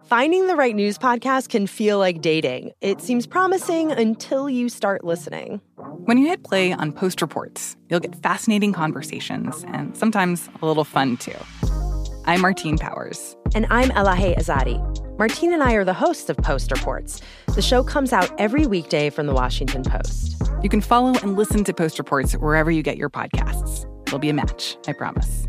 Finding the right news podcast can feel like dating. It seems promising until you start listening. When you hit play on Post Reports, you'll get fascinating conversations and sometimes a little fun, too. I'm Martine Powers. And I'm Elahe Azadi. Martine and I are the hosts of Post Reports. The show comes out every weekday from the Washington Post. You can follow and listen to Post Reports wherever you get your podcasts. It'll be a match, I promise.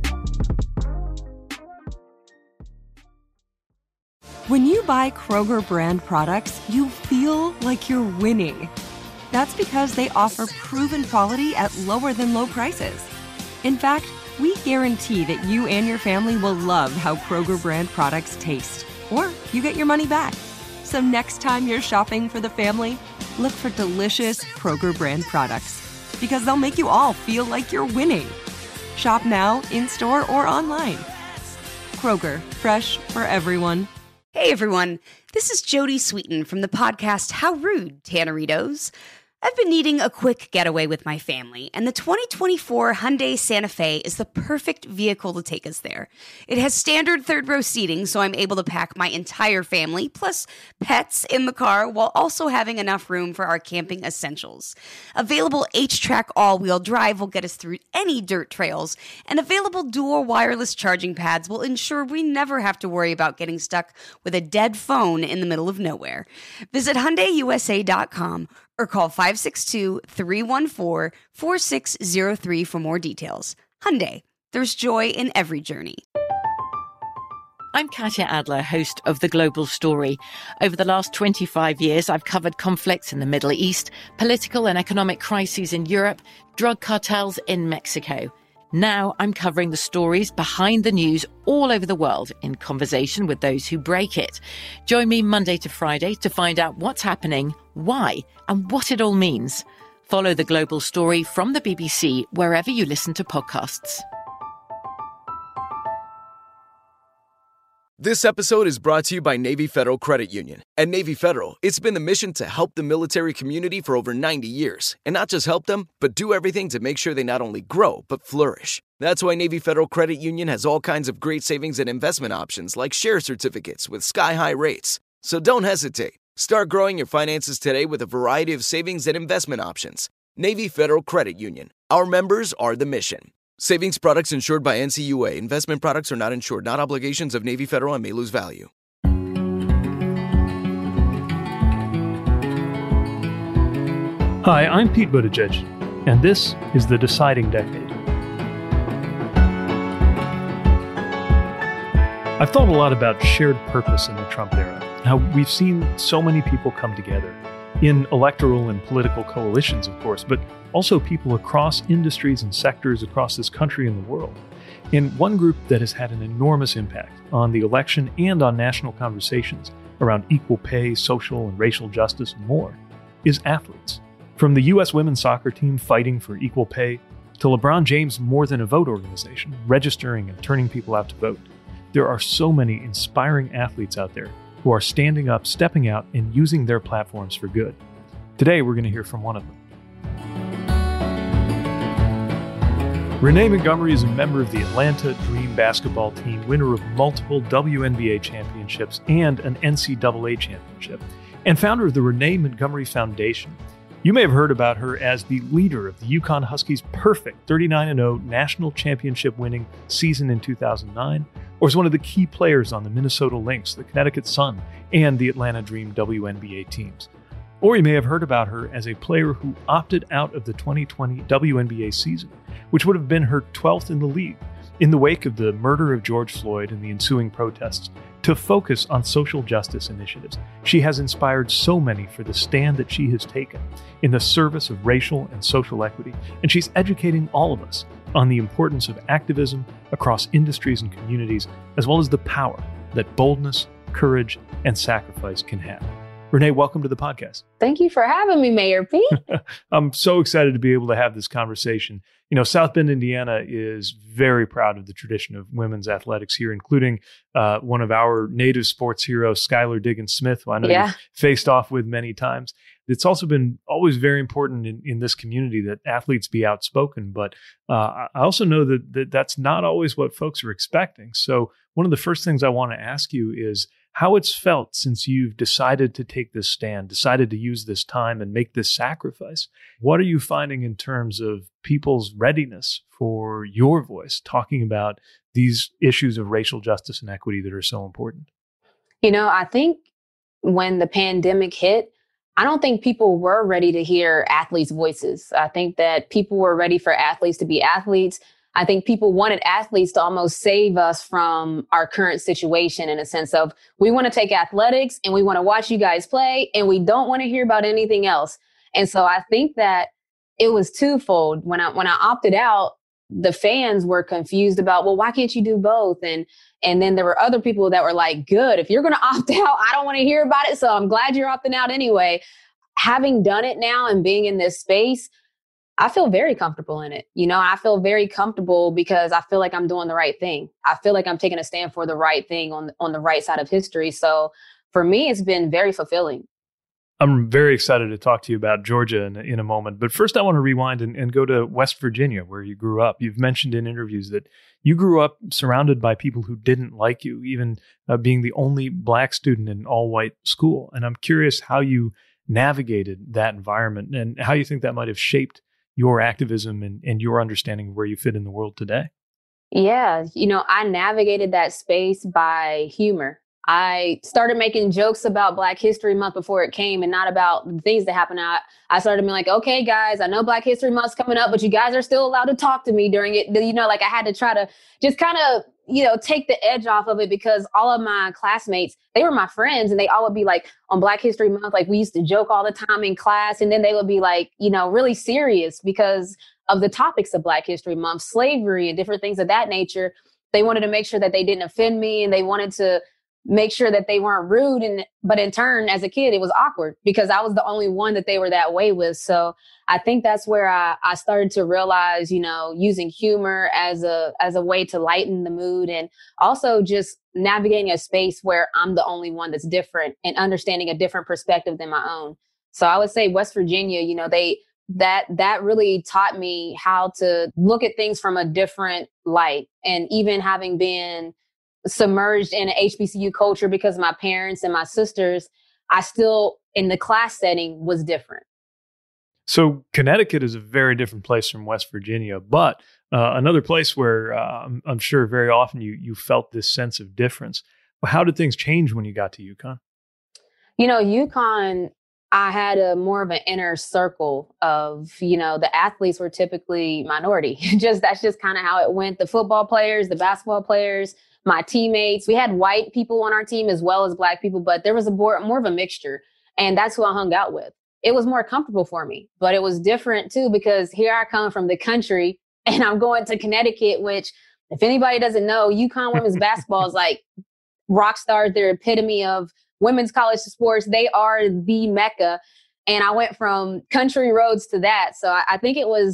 When you buy Kroger brand products, you feel like you're winning. That's because they offer proven quality at lower than low prices. In fact, we guarantee that you and your family will love how Kroger brand products taste, or you get your money back. So next time you're shopping for the family, look for delicious Kroger brand products, because they'll make you all feel like you're winning. Shop now, in-store, or online. Kroger, fresh for everyone. Hey everyone, this is Jody Sweeten from the podcast How Rude, Tanneritos. I've been needing a quick getaway with my family, and the 2024 Hyundai Santa Fe is the perfect vehicle to take us there. It has standard third-row seating, so I'm able to pack my entire family, plus pets, in the car, while also having enough room for our camping essentials. Available H-Track all-wheel drive will get us through any dirt trails, and available dual wireless charging pads will ensure we never have to worry about getting stuck with a dead phone in the middle of nowhere. Visit HyundaiUSA.com or call 562-314-4603 for more details. Hyundai, there's joy in every journey. I'm Katya Adler, host of The Global Story. Over the last 25 years, I've covered conflicts in the Middle East, political and economic crises in Europe, drug cartels in Mexico. Now I'm covering the stories behind the news all over the world in conversation with those who break it. Join me Monday to Friday to find out what's happening, why, and what it all means. Follow The Global Story from the BBC wherever you listen to podcasts. This episode is brought to you by Navy Federal Credit Union. At Navy Federal, it's been the mission to help the military community for over 90 years. And not just help them, but do everything to make sure they not only grow, but flourish. That's why Navy Federal Credit Union has all kinds of great savings and investment options like share certificates with sky-high rates. So don't hesitate. Start growing your finances today with a variety of savings and investment options. Navy Federal Credit Union. Our members are the mission. Savings products insured by NCUA. Investment products are not insured, not obligations of Navy Federal and may lose value. Hi, I'm Pete Buttigieg, and this is The Deciding Decade. I've thought a lot about shared purpose in the Trump era, how we've seen so many people come together in electoral and political coalitions, of course, but also people across industries and sectors across this country and the world. And one group that has had an enormous impact on the election and on national conversations around equal pay, social and racial justice, and more, is athletes. From the U.S. women's soccer team fighting for equal pay to LeBron James' More Than a Vote organization, registering and turning people out to vote, there are so many inspiring athletes out there who are standing up, stepping out, and using their platforms for good. Today, we're going to hear from one of them. Renee Montgomery is a member of the Atlanta Dream basketball team, winner of multiple WNBA championships and an NCAA championship, and founder of the Renee Montgomery Foundation. You may have heard about her as the leader of the UConn Huskies' perfect 39-0 national championship winning season in 2009, or as one of the key players on the Minnesota Lynx, the Connecticut Sun, and the Atlanta Dream WNBA teams. Or you may have heard about her as a player who opted out of the 2020 WNBA season, which would have been her 12th in the league, in the wake of the murder of George Floyd and the ensuing protests, to focus on social justice initiatives. She has inspired so many for the stand that she has taken in the service of racial and social equity, and she's educating all of us on the importance of activism across industries and communities, as well as the power that boldness, courage, and sacrifice can have. Renee, welcome to the podcast. Thank you for having me, Mayor Pete. I'm so excited to be able to have this conversation. You know, South Bend, Indiana is very proud of the tradition of women's athletics here, including one of our native sports heroes, Skylar Diggins-Smith, who I know you've faced off with many times. It's also been always very important in this community that athletes be outspoken, but I also know that that's not always what folks are expecting. So one of the first things I want to ask you is, how it's felt since you've decided to take this stand, decided to use this time and make this sacrifice. What are you finding in terms of people's readiness for your voice, talking about these issues of racial justice and equity that are so important? I think when the pandemic hit, I don't think people were ready to hear athletes' voices. I think that people were ready for athletes to be athletes. I think people wanted athletes to almost save us from our current situation, in a sense of, we want to take athletics and we want to watch you guys play and we don't want to hear about anything else. And so I think that it was twofold. When I opted out, the fans were confused about, well, why can't you do both? And then there were other people that were like, good, if you're going to opt out, I don't want to hear about it. So I'm glad you're opting out anyway. Having done it now and being in this space, I feel very comfortable in it. I feel very comfortable because I feel like I'm doing the right thing. I feel like I'm taking a stand for the right thing on the right side of history. So for me, it's been very fulfilling. I'm very excited to talk to you about Georgia in a moment. But first, I want to rewind and go to West Virginia, where you grew up. You've mentioned in interviews that you grew up surrounded by people who didn't like you, even being the only Black student in an all-white school. And I'm curious how you navigated that environment and how you think that might have shaped your activism and your understanding of where you fit in the world today. Yeah, I navigated that space by humor. I started making jokes about Black History Month before it came and not about the things that happened. I started being like, okay, guys, I know Black History Month's coming up, but you guys are still allowed to talk to me during it. Like I had to try to just kind of, take the edge off of it, because all of my classmates, they were my friends and they all would be like, on Black History Month, like we used to joke all the time in class. And then they would be like, really serious because of the topics of Black History Month, slavery and different things of that nature. They wanted to make sure that they didn't offend me, and they wanted to make sure that they weren't rude. But in turn, as a kid, it was awkward because I was the only one that they were that way with. So I think that's where I started to realize, using humor as a way to lighten the mood, and also just navigating a space where I'm the only one that's different and understanding a different perspective than my own. So I would say West Virginia, that really taught me how to look at things from a different light. And even having been submerged in an HBCU culture because of my parents and my sisters, I still, in the class setting, was different. So Connecticut is a very different place from West Virginia, but another place where I'm sure very often you felt this sense of difference. How did things change when you got to UConn? UConn, I had more of an inner circle of, the athletes were typically minority. That's just kind of how it went. The football players, the basketball players, my teammates, we had white people on our team as well as Black people, but there was more of a mixture. And that's who I hung out with. It was more comfortable for me, but it was different too, because here I come from the country and I'm going to Connecticut, which, if anybody doesn't know, UConn women's basketball is like rock stars. They're epitome of women's college sports. They are the Mecca. And I went from country roads to that. So I think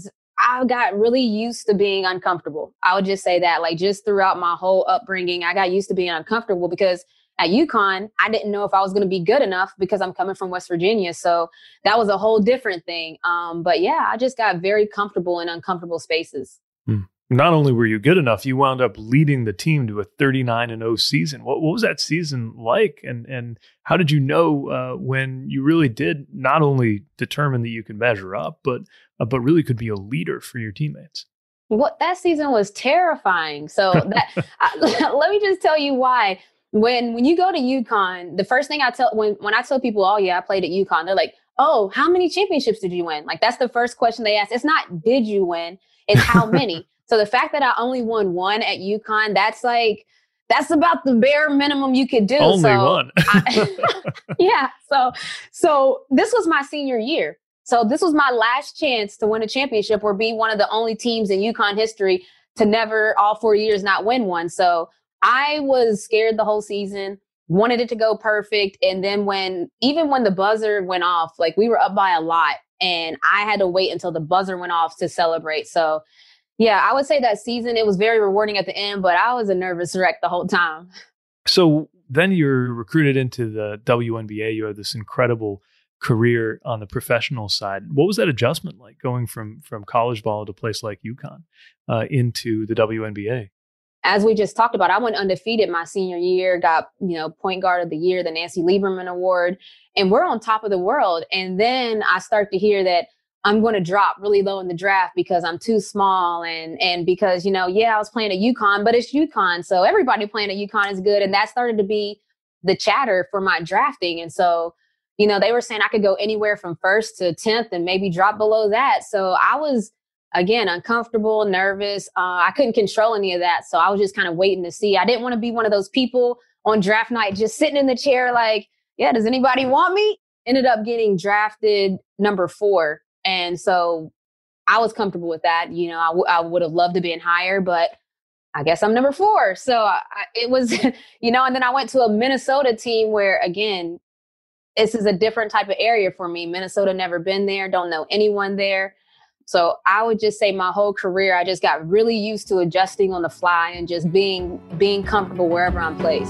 I got really used to being uncomfortable. I would just say that, like, just throughout my whole upbringing, I got used to being uncomfortable because at UConn, I didn't know if I was going to be good enough because I'm coming from West Virginia. So that was a whole different thing. But yeah, I just got very comfortable in uncomfortable spaces. Not only were you good enough, you wound up leading the team to a 39-0 season. What was that season like? And how did you know when you really did not only determine that you could measure up, but really could be a leader for your teammates? That season was terrifying. So let me just tell you why. When you go to UConn, the first thing I tell when I tell people, oh yeah, I played at UConn, they're like, oh, how many championships did you win? Like, that's the first question they ask. It's not did you win, it's how many. So the fact that I only won one at UConn, that's about the bare minimum you could do. Only one. Yeah. So this was my senior year. So this was my last chance to win a championship or be one of the only teams in UConn history to never all 4 years not win one. So I was scared the whole season, wanted it to go perfect. And then when the buzzer went off, like, we were up by a lot and I had to wait until the buzzer went off to celebrate. So yeah, I would say that season, it was very rewarding at the end, but I was a nervous wreck the whole time. So then you're recruited into the WNBA. You had this incredible career on the professional side. What was that adjustment like, going from college ball to a place like UConn into the WNBA? as we just talked about, I went undefeated my senior year, got, point guard of the year, the Nancy Lieberman Award, and we're on top of the world. And then I start to hear that I'm going to drop really low in the draft because I'm too small and because, I was playing at UConn, but it's UConn. So everybody playing at UConn is good. And that started to be the chatter for my drafting. And so, they were saying I could go anywhere from 1st to 10th and maybe drop below that. So I was, again, uncomfortable, nervous. I couldn't control any of that. So I was just kind of waiting to see. I didn't want to be one of those people on draft night just sitting in the chair like, yeah, does anybody want me? Ended up getting drafted number 4. And so I was comfortable with that. I would have loved to be higher, but I guess I'm number 4. So it was, and then I went to a Minnesota team where, again, this is a different type of area for me. Minnesota, never been there, don't know anyone there. So I would just say my whole career, I just got really used to adjusting on the fly and just being comfortable wherever I'm placed.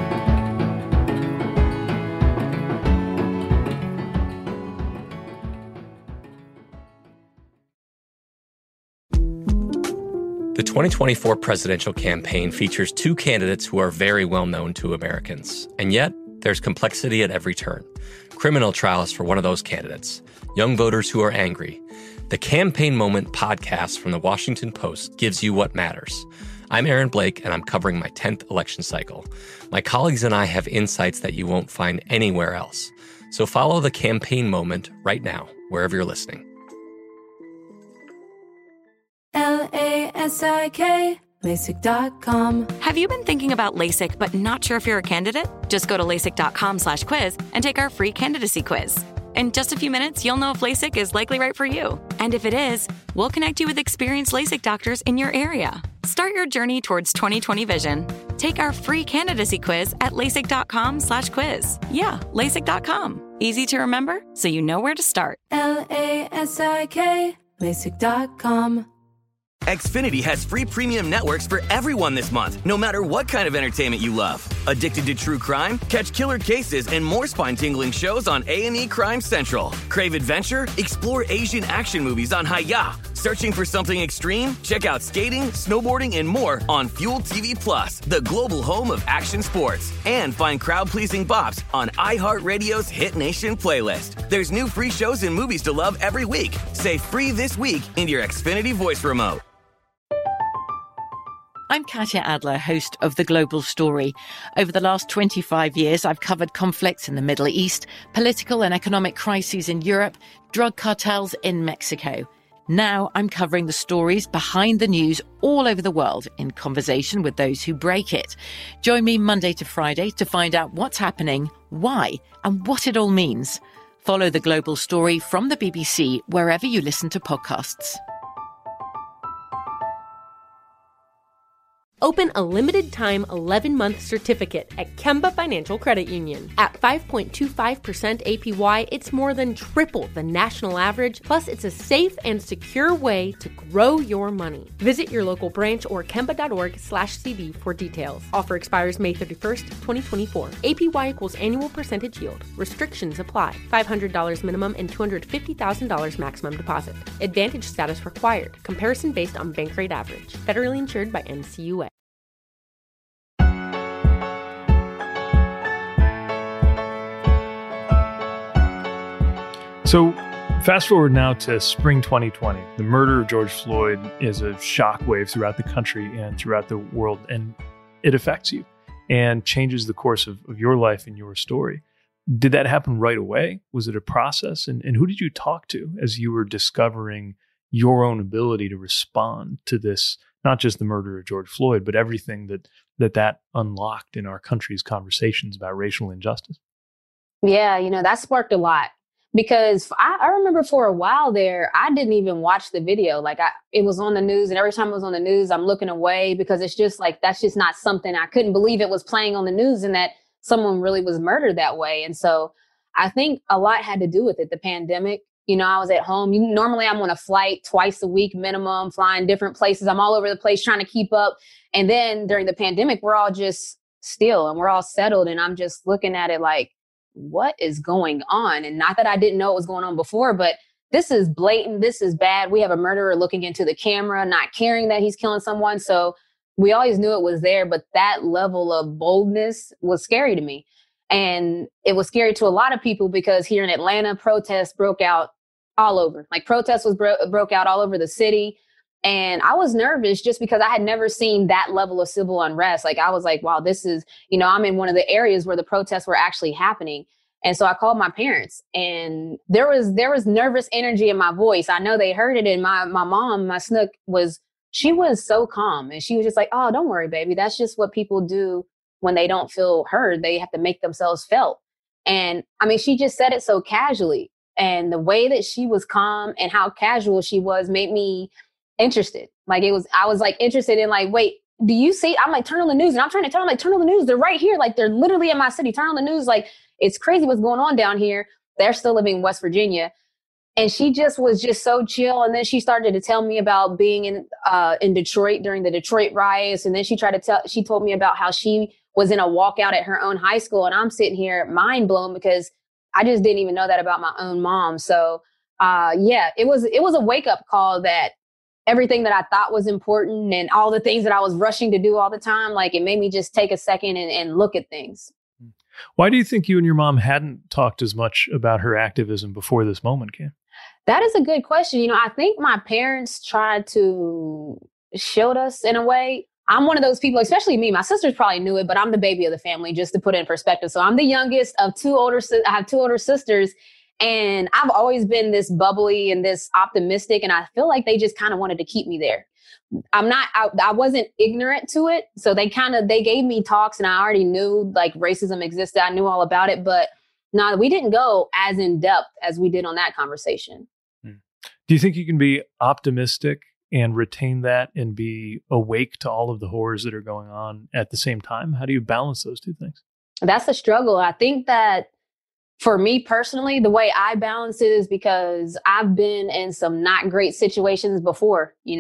The 2024 presidential campaign features 2 candidates who are very well known to Americans. And yet, there's complexity at every turn. Criminal trials for one of those candidates. Young voters who are angry. The Campaign Moment podcast from the Washington Post gives you what matters. I'm Aaron Blake, and I'm covering my 10th election cycle. My colleagues and I have insights that you won't find anywhere else. So follow the Campaign Moment right now, wherever you're listening. LASIK, LASIK.com. Have you been thinking about LASIK but not sure if you're a candidate? Just go to LASIK.com/quiz and take our free candidacy quiz. In just a few minutes, you'll know if LASIK is likely right for you. And if it is, we'll connect you with experienced LASIK doctors in your area. Start your journey towards 20/20 vision. Take our free candidacy quiz at LASIK.com/quiz. Yeah, LASIK.com. Easy to remember, so you know where to start. LASIK, LASIK.com. Xfinity has free premium networks for everyone this month, no matter what kind of entertainment you love. Addicted to true crime? Catch killer cases and more spine-tingling shows on A&E Crime Central. Crave adventure? Explore Asian action movies on Hi-YAH. Searching for something extreme? Check out skating, snowboarding, and more on Fuel TV Plus, the global home of action sports. And find crowd-pleasing bops on iHeartRadio's Hit Nation playlist. There's new free shows and movies to love every week. Say free this week in your Xfinity voice remote. I'm Katya Adler, host of The Global Story. Over the last 25 years, I've covered conflicts in the Middle East, political and economic crises in Europe, drug cartels in Mexico. Now I'm covering the stories behind the news all over the world in conversation with those who break it. Join me Monday to Friday to find out what's happening, why, and what it all means. Follow The Global Story from the BBC wherever you listen to podcasts. Open a limited-time 11-month certificate at Kemba Financial Credit Union. At 5.25% APY, it's more than triple the national average, plus it's a safe and secure way to grow your money. Visit your local branch or kemba.org/cb for details. Offer expires May 31st, 2024. APY equals annual percentage yield. Restrictions apply. $500 minimum and $250,000 maximum deposit. Advantage status required. Comparison based on bank rate average. Federally insured by NCUA. So fast forward now to spring 2020. The murder of George Floyd is a shockwave throughout the country and throughout the world, and it affects you and changes the course of your life and your story. Did that happen right away? Was it a process? And who did you talk to as you were discovering your own ability to respond to this, not just the murder of George Floyd, but everything that unlocked in our country's conversations about racial injustice? Yeah, that sparked a lot. Because I remember for a while there, I didn't even watch the video. It was on the news, and every time it was on the news, I'm looking away because it's just that's just not something. I couldn't believe it was playing on the news and that someone really was murdered that way. And so I think a lot had to do with it. The pandemic, I was at home. Normally I'm on a flight twice a week minimum, flying different places. I'm all over the place trying to keep up. And then during the pandemic, we're all just still and we're all settled. And I'm just looking at it like, what is going on? And not that I didn't know what was going on before, but this is blatant. This is bad. We have a murderer looking into the camera, not caring that he's killing someone. So we always knew it was there, but that level of boldness was scary to me. And it was scary to a lot of people because here in Atlanta, protests broke out all over. Like protests broke out all over the city. And I was nervous just because I had never seen that level of civil unrest. Like I was like, wow, this is, I'm in one of the areas where the protests were actually happening. And so I called my parents, and there was nervous energy in my voice. I know they heard it. And my mom, my snook, she was so calm. And she was just like, oh, don't worry, baby. That's just what people do when they don't feel heard. They have to make themselves felt. And I mean, she just said it so casually. And the way that she was calm and how casual she was made me interested. I was like interested in like, wait, do you see? I'm like, turn on the news. And I'm trying to tell them, like, turn on the news. They're right here. Like, they're literally in my city. Turn on the news. Like, it's crazy what's going on down here. They're still living in West Virginia. And she just was just so chill. And then she started to tell me about being in Detroit during the Detroit riots. And then she told me about how she was in a walkout at her own high school. And I'm sitting here mind blown because I just didn't even know that about my own mom. So, it was a wake up call that everything that I thought was important and all the things that I was rushing to do all the time, like it made me just take a second and look at things. Why do you think you and your mom hadn't talked as much about her activism before this moment came? That is a good question. I think my parents tried to shield us in a way. I'm one of those people, especially me. My sisters probably knew it, but I'm the baby of the family, just to put it in perspective. So I'm the youngest of I have two older sisters. And I've always been this bubbly and this optimistic. And I feel like they just kind of wanted to keep me there. I wasn't ignorant to it. So they gave me talks and I already knew like racism existed. I knew all about it, but no, we didn't go as in depth as we did on that conversation. Do you think you can be optimistic and retain that and be awake to all of the horrors that are going on at the same time? How do you balance those two things? That's the struggle. I think that for me personally, the way I balance it is because I've been in some not great situations before, and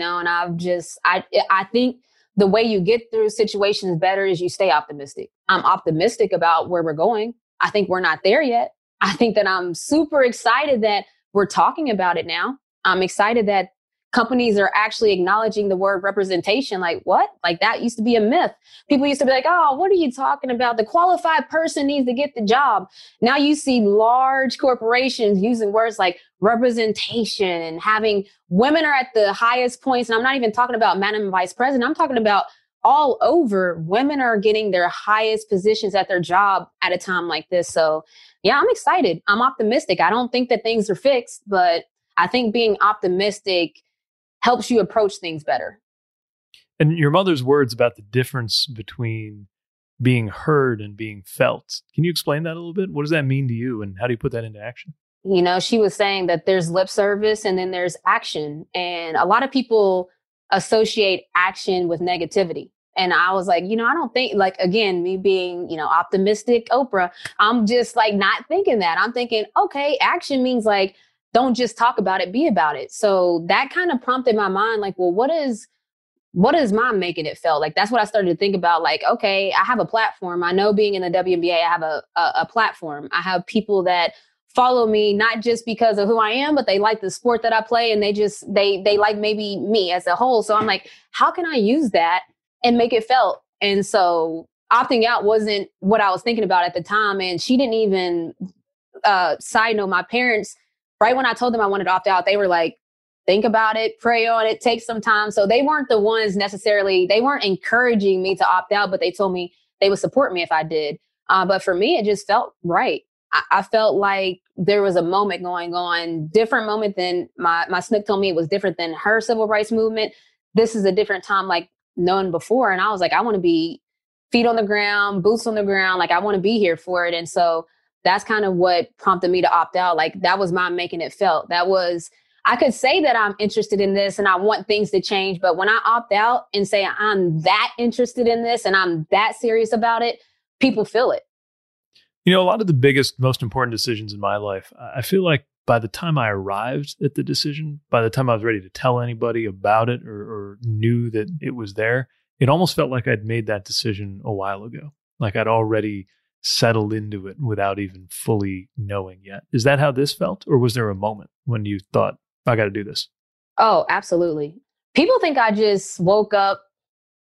I think the way you get through situations better is you stay optimistic. I'm optimistic about where we're going. I think we're not there yet. I think that I'm super excited that we're talking about it now. I'm excited that companies are actually acknowledging the word representation. Like what? Like that used to be a myth. People used to be like, oh, what are you talking about? The qualified person needs to get the job. Now you see large corporations using words like representation and having women are at the highest points. And I'm not even talking about Madam Vice President. I'm talking about all over. Women are getting their highest positions at their job at a time like this. So yeah, I'm excited. I'm optimistic. I don't think that things are fixed, but I think being optimistic helps you approach things better. And your mother's words about the difference between being heard and being felt. Can you explain that a little bit? What does that mean to you and how do you put that into action? She was saying that there's lip service and then there's action. And a lot of people associate action with negativity. And I was like, I don't think, like, again, me being, optimistic Oprah, I'm just like not thinking that. I'm thinking, okay, action means like, don't just talk about it, be about it. So that kind of prompted my mind, like, well, what is mom making it felt? Like, that's what I started to think about. Like, okay, I have a platform. I know being in the WNBA, I have a platform. I have people that follow me, not just because of who I am, but they like the sport that I play. And they like maybe me as a whole. So I'm like, how can I use that and make it felt? And so opting out wasn't what I was thinking about at the time. And she didn't even, side note, my parents, right when I told them I wanted to opt out, they were like, think about it, pray on it, take some time. So they weren't the ones necessarily, they weren't encouraging me to opt out, but they told me they would support me if I did. But for me, it just felt right. I felt like there was a moment going on, different moment than my snook told me it was different than her civil rights movement. This is a different time like known before. And I was like, I want to be feet on the ground, boots on the ground. Like I want to be here for it. And so that's kind of what prompted me to opt out. Like that was my making it felt. I could say that I'm interested in this and I want things to change. But when I opt out and say I'm that interested in this and I'm that serious about it, people feel it. A lot of the biggest, most important decisions in my life, I feel like by the time I arrived at the decision, by the time I was ready to tell anybody about it or knew that it was there, it almost felt like I'd made that decision a while ago. Like I'd already settled into it without even fully knowing yet. Is that how this felt? Or was there a moment when you thought, I got to do this? Oh, absolutely. People think I just woke up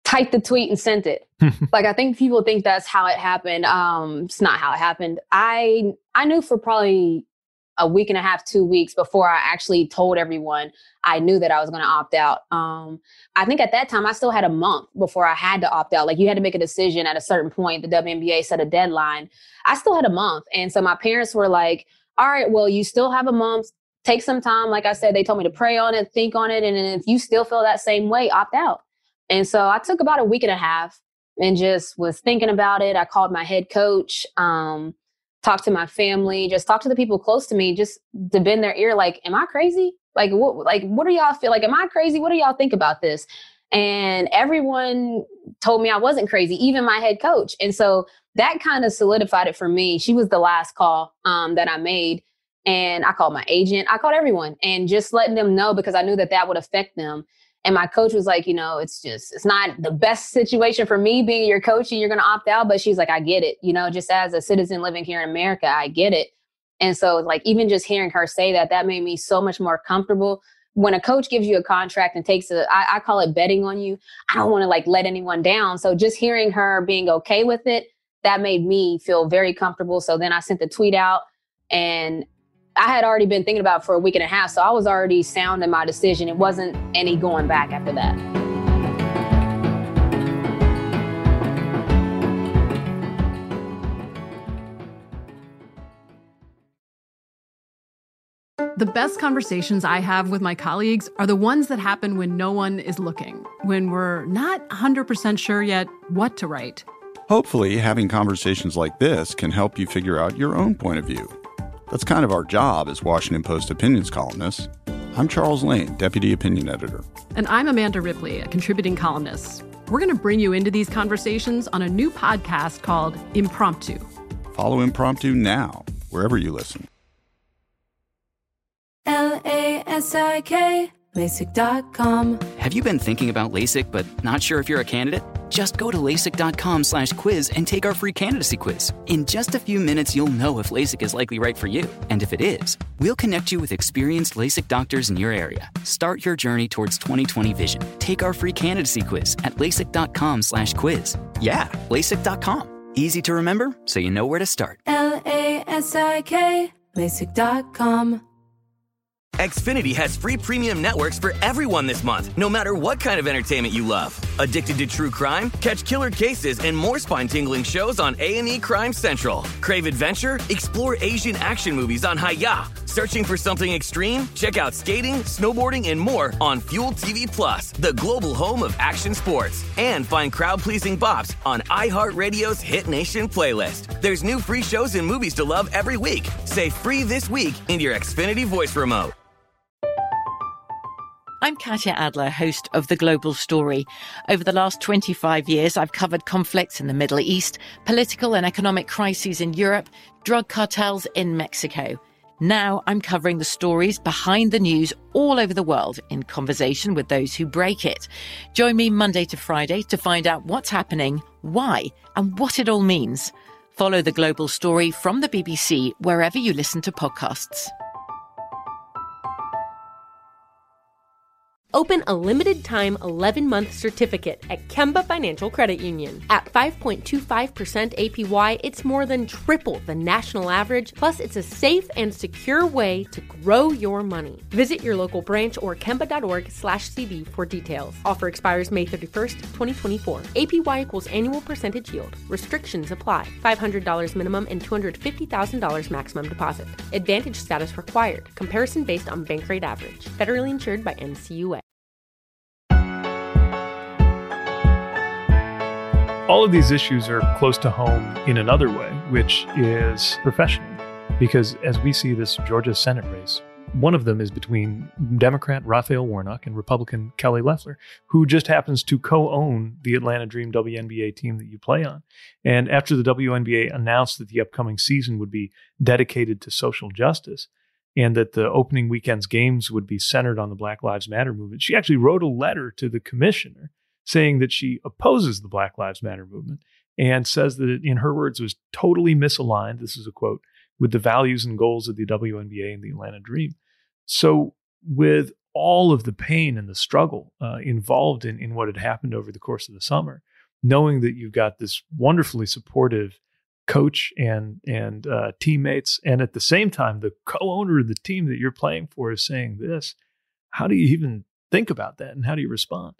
typed the tweet and sent it. Like, I think people think that's how it happened. It's not how it happened. I knew for probably a week and a half, 2 weeks before I actually told everyone I knew that I was going to opt out. I think at that time I still had a month before I had to opt out. Like, you had to make a decision at a certain point. The WNBA set a deadline. I still had a month. And so my parents were like, all right, well, you still have a month. Take some time. Like I said, they told me to pray on it, think on it. And if you still feel that same way, opt out. And so I took about a week and a half and just was thinking about it. I called my head coach, talked to my family, just talked to the people close to me, just to bend their ear. Like, am I crazy? Like, what do y'all feel? Like, am I crazy? What do y'all think about this? And everyone told me I wasn't crazy, even my head coach. And so that kind of solidified it for me. She was the last call that I made. And I called my agent. I called everyone and just letting them know, because I knew that that would affect them. And my coach was like, it's not the best situation for me being your coach and you're going to opt out. But she's like, I get it. Just as a citizen living here in America, I get it. And so like, even just hearing her say that made me so much more comfortable. When a coach gives you a contract and takes I call it betting on you. I don't want to like let anyone down. So just hearing her being okay with it, that made me feel very comfortable. So then I sent the tweet out, and I had already been thinking about it for a week and a half. So I was already sound in my decision. It wasn't any going back after that. The best conversations I have with my colleagues are the ones that happen when no one is looking, when we're not 100% sure yet what to write. Hopefully, having conversations like this can help you figure out your own point of view. That's kind of our job as Washington Post opinions columnists. I'm Charles Lane, Deputy Opinion Editor. And I'm Amanda Ripley, a contributing columnist. We're going to bring you into these conversations on a new podcast called Impromptu. Follow Impromptu now, wherever you listen. LASIK, LASIK.com. Have you been thinking about LASIK but not sure if you're a candidate? Just go to LASIK.com/quiz and take our free candidacy quiz. In just a few minutes, you'll know if LASIK is likely right for you. And if it is, we'll connect you with experienced LASIK doctors in your area. Start your journey towards 20/20 vision. Take our free candidacy quiz at LASIK.com/quiz. Yeah, LASIK.com. Easy to remember, so you know where to start. LASIK, LASIK.com. Xfinity has free premium networks for everyone this month, no matter what kind of entertainment you love. Addicted to true crime? Catch killer cases and more spine-tingling shows on A&E Crime Central. Crave adventure? Explore Asian action movies on Hi-YAH. Searching for something extreme? Check out skating, snowboarding, and more on Fuel TV Plus, the global home of action sports. And find crowd-pleasing bops on iHeartRadio's Hit Nation playlist. There's new free shows and movies to love every week. Say free this week in your Xfinity voice remote. I'm Katya Adler, host of The Global Story. Over the last 25 years, I've covered conflicts in the Middle East, political and economic crises in Europe, drug cartels in Mexico. Now I'm covering the stories behind the news all over the world in conversation with those who break it. Join me Monday to Friday to find out what's happening, why, and what it all means. Follow The Global Story from the BBC wherever you listen to podcasts. Open a limited-time 11-month certificate at Kemba Financial Credit Union. At 5.25% APY, it's more than triple the national average, plus it's a safe and secure way to grow your money. Visit your local branch or kemba.org/cb for details. Offer expires May 31st, 2024. APY equals annual percentage yield. Restrictions apply. $500 minimum and $250,000 maximum deposit. Advantage status required. Comparison based on bank rate average. Federally insured by NCUA. All of these issues are close to home in another way, which is professional. Because as we see this Georgia Senate race, one of them is between Democrat Raphael Warnock and Republican Kelly Loeffler, who just happens to co-own the Atlanta Dream WNBA team that you play on. And after the WNBA announced that the upcoming season would be dedicated to social justice and that the opening weekend's games would be centered on the Black Lives Matter movement, she actually wrote a letter to the commissioner saying that she opposes the Black Lives Matter movement and says that it, in her words, was totally misaligned, this is a quote, with the values and goals of the WNBA and the Atlanta Dream. So with all of the pain and the struggle involved in what had happened over the course of the summer, knowing that you've got this wonderfully supportive coach and teammates, and at the same time, the co-owner of the team that you're playing for is saying this, how do you even think about that, and how do you respond?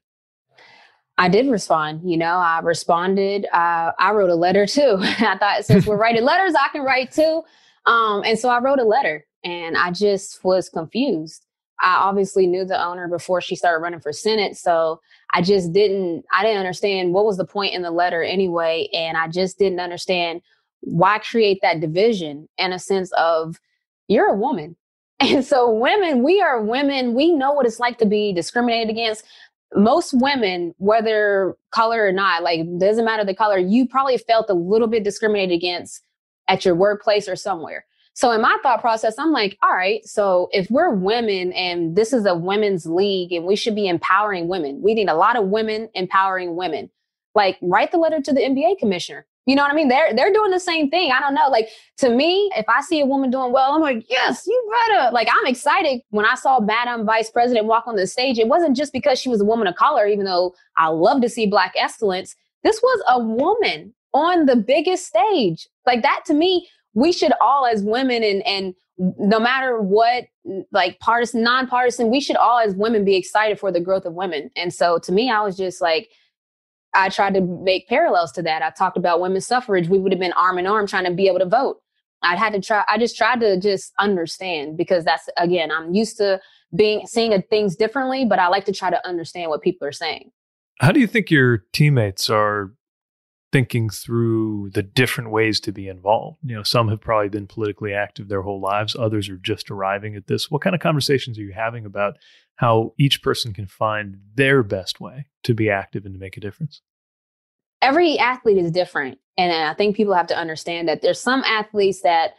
I did respond. I responded. I wrote a letter too. I thought, since we're writing letters, I can write too. And so I wrote a letter, and I just was confused. I obviously knew the owner before she started running for Senate. So I didn't understand what was the point in the letter anyway. And I just didn't understand why create that division in a sense of, you're a woman. And so women, we are women. We know what it's like to be discriminated against. Most women, whether color or not, like, doesn't matter the color, you probably felt a little bit discriminated against at your workplace or somewhere. So in my thought process, I'm like, all right, so if we're women and this is a women's league and we should be empowering women, we need a lot of women empowering women. Like, write the letter to the NBA commissioner. You know what I mean? They're doing the same thing. I don't know. Like, to me, if I see a woman doing well, I'm like, yes, you better. Like, I'm excited. When I saw Madam Vice President walk on the stage, it wasn't just because she was a woman of color, even though I love to see Black excellence. This was a woman on the biggest stage. Like, that, to me, we should all, as women, and no matter what, like, partisan, nonpartisan, we should all as women be excited for the growth of women. And so to me, I was just like, I tried to make parallels to that. I talked about women's suffrage. We would have been arm in arm trying to be able to vote. I just tried to understand, because that's, again, I'm used to seeing things differently, but I like to try to understand what people are saying. How do you think your teammates are thinking through the different ways to be involved? Some have probably been politically active their whole lives. Others are just arriving at this. What kind of conversations are you having about how each person can find their best way to be active and to make a difference? Every athlete is different. And I think people have to understand that there's some athletes that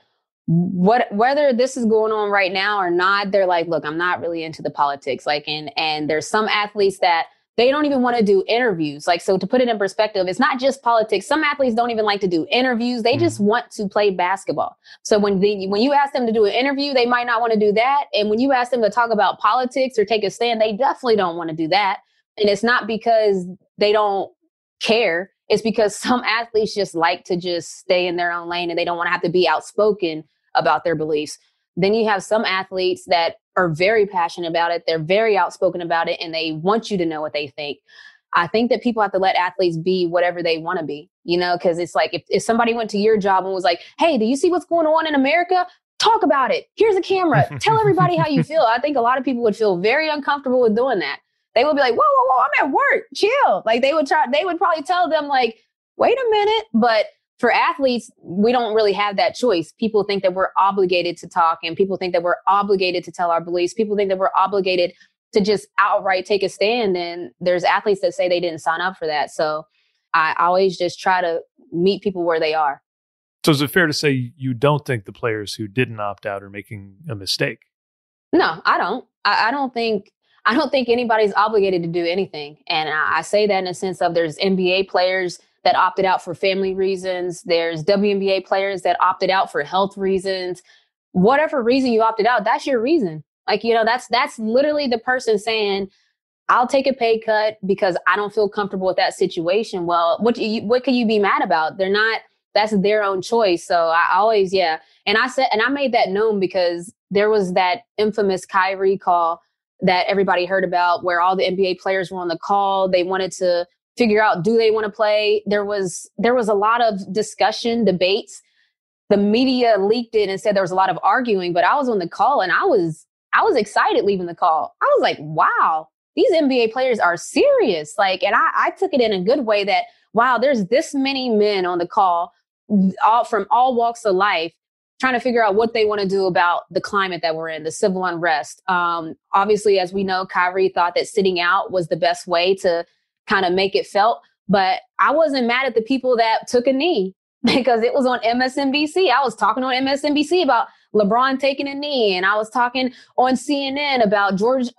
whether this is going on right now or not, they're like, look, I'm not really into the politics. Like, and there's some athletes that they don't even want to do interviews. Like, so to put it in perspective, it's not just politics. Some athletes don't even like to do interviews. They just want to play basketball. So when you ask them to do an interview, they might not want to do that. And when you ask them to talk about politics or take a stand, they definitely don't want to do that. And it's not because they don't care. It's because some athletes just like to just stay in their own lane and they don't want to have to be outspoken about their beliefs. Then you have some athletes that are very passionate about it. They're very outspoken about it, and they want you to know what they think. I think that people have to let athletes be whatever they want to be, because it's like, if somebody went to your job and was like, hey, do you see what's going on in America? Talk about it. Here's a camera. Tell everybody how you feel. I think a lot of people would feel very uncomfortable with doing that. They would be like, whoa, I'm at work. Chill. Like, they would probably tell them, like, wait a minute. But for athletes, we don't really have that choice. People think that we're obligated to talk, and people think that we're obligated to tell our beliefs. People think that we're obligated to just outright take a stand. And there's athletes that say they didn't sign up for that. So I always just try to meet people where they are. So is it fair to say you don't think the players who didn't opt out are making a mistake? No, I don't. I don't think anybody's obligated to do anything. And I say that in a sense of, there's NBA players that opted out for family reasons. There's WNBA players that opted out for health reasons. Whatever reason you opted out, that's your reason. Like, that's literally the person saying, I'll take a pay cut because I don't feel comfortable with that situation. Well, what can you be mad about? That's their own choice. So I always, yeah. And I made that known because there was that infamous Kyrie call that everybody heard about, where all the NBA players were on the call. They wanted to figure out, do they want to play? There was a lot of discussion, debates. The media leaked it and said there was a lot of arguing, but I was on the call and I was excited leaving the call. I was like, wow, these NBA players are serious. Like, and I took it in a good way that, wow, there's this many men on the call, all from all walks of life, trying to figure out what they want to do about the climate that we're in, the civil unrest. Obviously, as we know, Kyrie thought that sitting out was the best way to kind of make it felt. But I wasn't mad at the people that took a knee because it was on MSNBC. I was talking on MSNBC about LeBron taking a knee, and I was talking on CNN about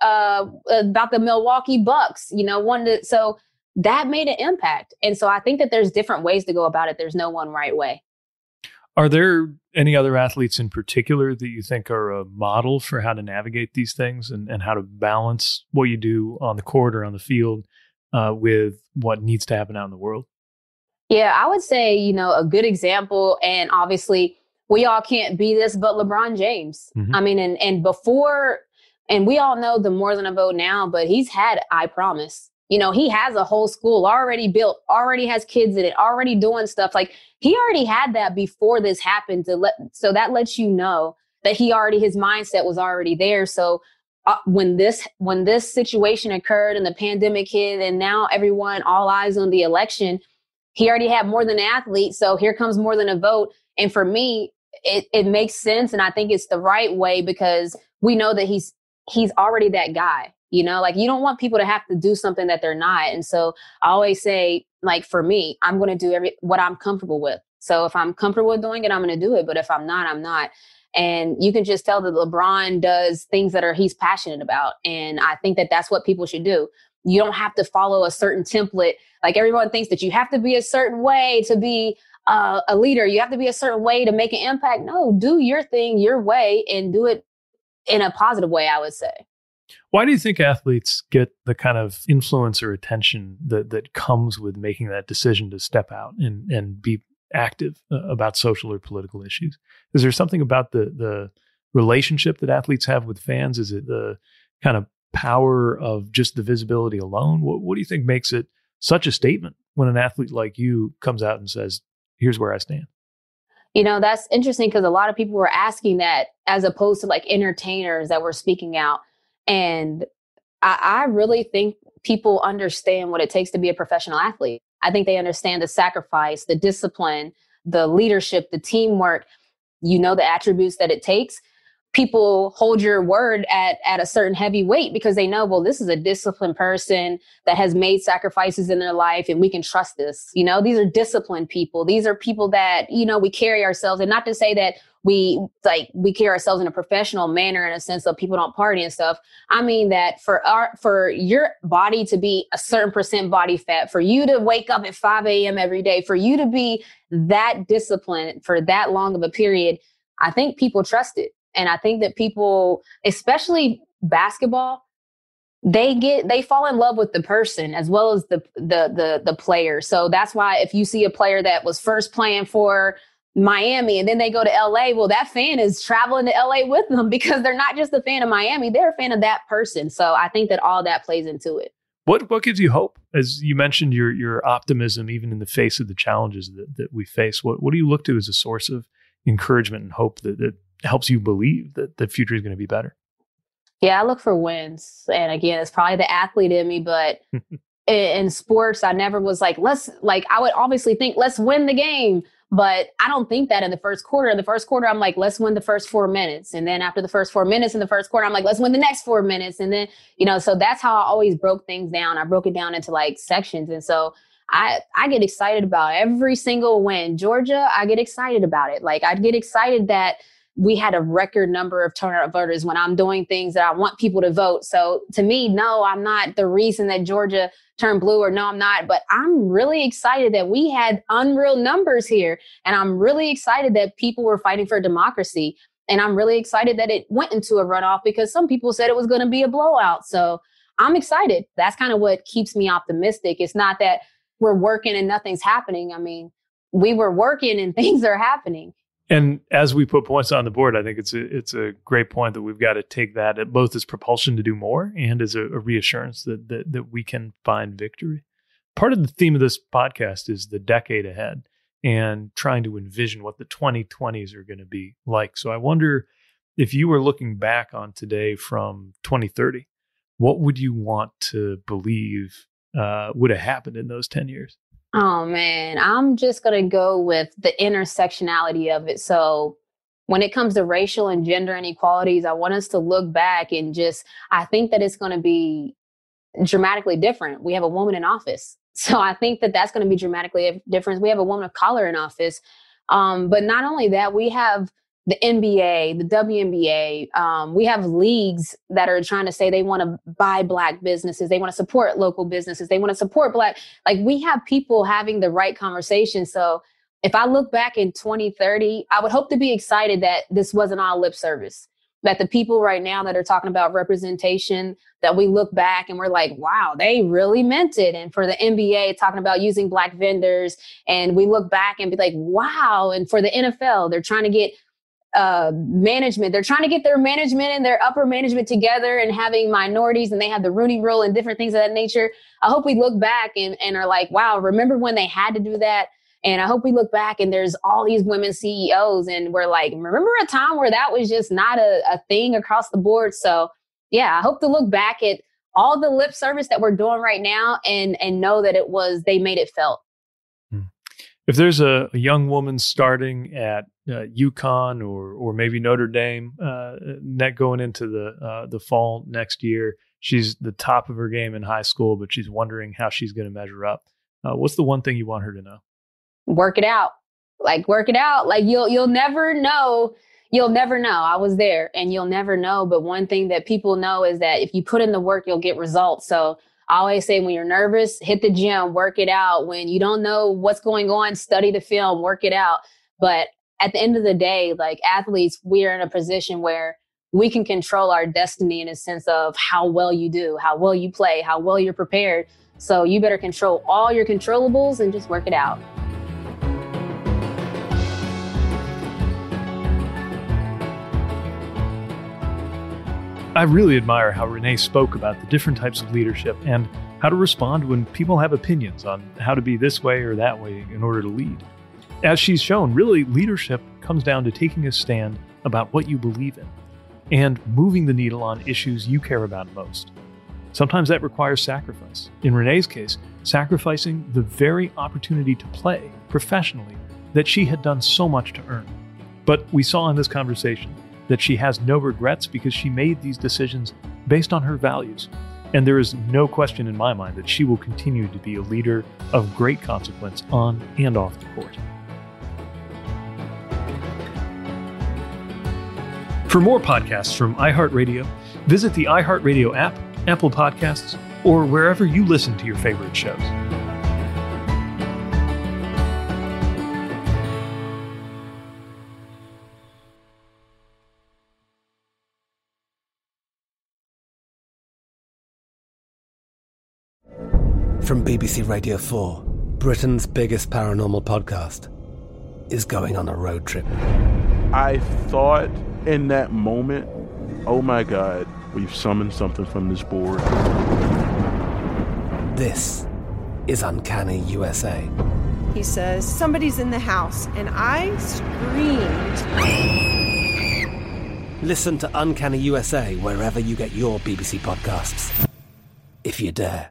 about the Milwaukee Bucks, so that made an impact. And so I think that there's different ways to go about it. There's no one right way. Are there any other athletes in particular that you think are a model for how to navigate these things and how to balance what you do on the court or on the field with what needs to happen out in the world? Yeah, I would say, a good example, and obviously we all can't be this, but LeBron James. Mm-hmm. I mean, and before, and we all know the More Than a Vote now, but he's had I Promise. He has a whole school already built, already has kids in it, already doing stuff. Like, he already had that before this happened. So that lets you know that his mindset was already there. So when this situation occurred and the pandemic hit, and now everyone, all eyes on the election, he already had More Than an Athlete. So here comes More Than a Vote. And for me, it makes sense. And I think it's the right way, because we know that he's already that guy. Like, you don't want people to have to do something that they're not. And so I always say, like, for me, I'm going to do what I'm comfortable with. So if I'm comfortable with doing it, I'm going to do it. But if I'm not, I'm not. And you can just tell that LeBron does things that he's passionate about. And I think that that's what people should do. You don't have to follow a certain template. Like, everyone thinks that you have to be a certain way to be a leader. You have to be a certain way to make an impact. No, do your thing your way and do it in a positive way, I would say. Why do you think athletes get the kind of influence or attention that comes with making that decision to step out and be active about social or political issues? Is there something about the relationship that athletes have with fans? Is it the kind of power of just the visibility alone? What do you think makes it such a statement when an athlete like you comes out and says, here's where I stand? That's interesting, because a lot of people were asking that, as opposed to like entertainers that were speaking out. And I really think people understand what it takes to be a professional athlete. I think they understand the sacrifice, the discipline, the leadership, the teamwork, the attributes that it takes. People hold your word at a certain heavy weight, because they know, well, this is a disciplined person that has made sacrifices in their life, and we can trust this. These are disciplined people. These are people that, we carry ourselves, and not to say that we carry ourselves in a professional manner, in a sense of people don't party and stuff. I mean that for your body to be a certain percent body fat, for you to wake up at 5 a.m. every day, for you to be that disciplined for that long of a period, I think people trust it. And I think that people, especially basketball, they fall in love with the person as well as the player. So that's why if you see a player that was first playing for Miami and then they go to LA, well, that fan is traveling to LA with them, because they're not just a fan of Miami, they're a fan of that person. So I think that all that plays into it. What gives you hope? As you mentioned, your optimism, even in the face of the challenges that we face, what do you look to as a source of encouragement and hope that helps you believe that the future is going to be better? Yeah, I look for wins. And again, it's probably the athlete in me, but in sports, I never was like, I would obviously think, let's win the game. But I don't think that in the first quarter. In the first quarter, I'm like, let's win the first 4 minutes. And then after the first 4 minutes in the first quarter, I'm like, let's win the next 4 minutes. And then, so that's how I always broke things down. I broke it down into like sections. And so I get excited about every single win. Georgia, I get excited about it. Like, I get excited that we had a record number of turnout voters when I'm doing things that I want people to vote. So to me, no, I'm not the reason that Georgia turned blue, or no, I'm not. But I'm really excited that we had unreal numbers here. And I'm really excited that people were fighting for democracy. And I'm really excited that it went into a runoff, because some people said it was going to be a blowout. So I'm excited. That's kind of what keeps me optimistic. It's not that we're working and nothing's happening. I mean, we were working and things are happening. And as we put points on the board, I think it's a great point that we've got to take that both as propulsion to do more and as a reassurance that we can find victory. Part of the theme of this podcast is the decade ahead and trying to envision what the 2020s are going to be like. So I wonder, if you were looking back on today from 2030, what would you want to believe would have happened in those 10 years? Oh, man, I'm just going to go with the intersectionality of it. So when it comes to racial and gender inequalities, I want us to look back and I think that it's going to be dramatically different. We have a woman in office. So I think that that's going to be dramatically different. We have a woman of color in office. But not only that, we have the NBA, the WNBA. We have leagues that are trying to say they want to buy Black businesses. They want to support local businesses. They want to support Black. Like, we have people having the right conversation. So if I look back in 2030, I would hope to be excited that this wasn't all lip service, that the people right now that are talking about representation, that we look back and we're like, wow, they really meant it. And for the NBA talking about using Black vendors, and we look back and be like, wow. And for the NFL, they're trying to get management. They're trying to get their management and their upper management together and having minorities, and they have the Rooney Rule and different things of that nature. I hope we look back and are like, wow, remember when they had to do that? And I hope we look back and there's all these women CEOs and we're like, remember a time where that was just not a thing across the board? So yeah, I hope to look back at all the lip service that we're doing right now and know that they made it felt. If there's a young woman starting at UConn or maybe Notre Dame, going into the fall next year, she's the top of her game in high school, but she's wondering how she's going to measure up. What's the one thing you want her to know? Work it out. Work it out. You'll never know. You'll never know. I was there and you'll never know. But one thing that people know is that if you put in the work, you'll get results. So I always say, when you're nervous, hit the gym, work it out. When you don't know what's going on, study the film, work it out. But at the end of the day, athletes, we are in a position where we can control our destiny in a sense of how well you do, how well you play, how well you're prepared. So you better control all your controllables and just work it out. I really admire how Renee spoke about the different types of leadership and how to respond when people have opinions on how to be this way or that way in order to lead. As she's shown, really, leadership comes down to taking a stand about what you believe in and moving the needle on issues you care about most. Sometimes that requires sacrifice. In Renee's case, sacrificing the very opportunity to play professionally that she had done so much to earn. But we saw in this conversation that she has no regrets because she made these decisions based on her values. And there is no question in my mind that she will continue to be a leader of great consequence on and off the court. For more podcasts from iHeartRadio, visit the iHeartRadio app, Apple Podcasts, or wherever you listen to your favorite shows. From BBC Radio 4, Britain's biggest paranormal podcast is going on a road trip. I thought in that moment, oh my God, we've summoned something from this board. This is Uncanny USA. He says, somebody's in the house, and I screamed. Listen to Uncanny USA wherever you get your BBC podcasts, if you dare.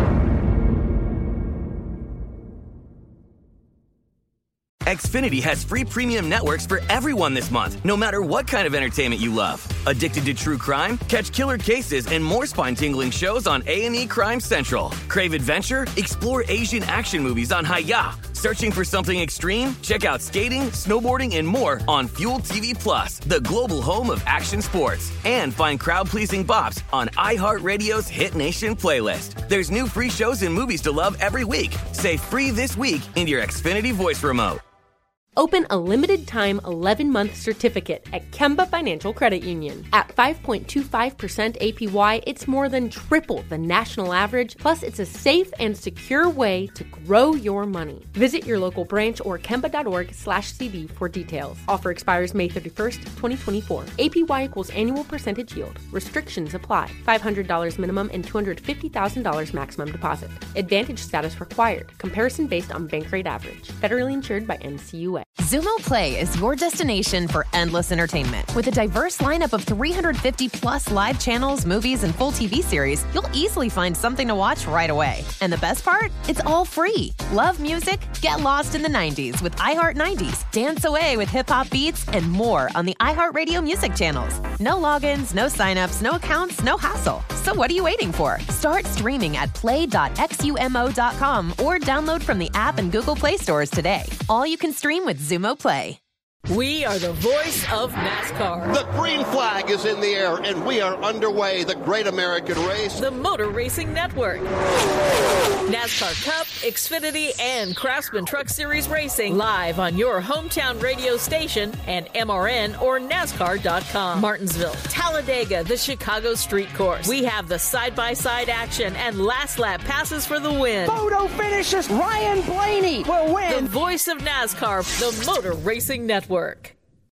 Xfinity has free premium networks for everyone this month, no matter what kind of entertainment you love. Addicted to true crime? Catch killer cases and more spine-tingling shows on A&E Crime Central. Crave adventure? Explore Asian action movies on Hi-YAH. Searching for something extreme? Check out skating, snowboarding, and more on Fuel TV Plus, the global home of action sports. And find crowd-pleasing bops on iHeartRadio's Hit Nation playlist. There's new free shows and movies to love every week. Say free this week in your Xfinity voice remote. Open a limited-time 11-month certificate at Kemba Financial Credit Union. At 5.25% APY, it's more than triple the national average, plus it's a safe and secure way to grow your money. Visit your local branch or kemba.org/cd for details. Offer expires May 31st, 2024. APY equals annual percentage yield. Restrictions apply. $500 minimum and $250,000 maximum deposit. Advantage status required. Comparison based on bank rate average. Federally insured by NCUA. Xumo Play is your destination for endless entertainment. With a diverse lineup of 350 plus live channels, movies, and full TV series, you'll easily find something to watch right away. And the best part? It's all free. Love music? Get lost in the 90s with iHeart 90s, dance away with hip-hop beats, and more on the iHeartRadio music channels. No logins, no signups, no accounts, no hassle. So what are you waiting for? Start streaming at play.xumo.com or download from the app and Google Play stores today. All you can stream with Xumo Play. We are the voice of NASCAR. The green flag is in the air, and we are underway. The Great American Race. The Motor Racing Network. NASCAR Cup, Xfinity, and Craftsman Truck Series Racing live on your hometown radio station and MRN or NASCAR.com. Martinsville, Talladega, the Chicago Street Course. We have the side-by-side action and last lap passes for the win. Photo finishes. Ryan Blaney will win. The voice of NASCAR, the Motor Racing Network.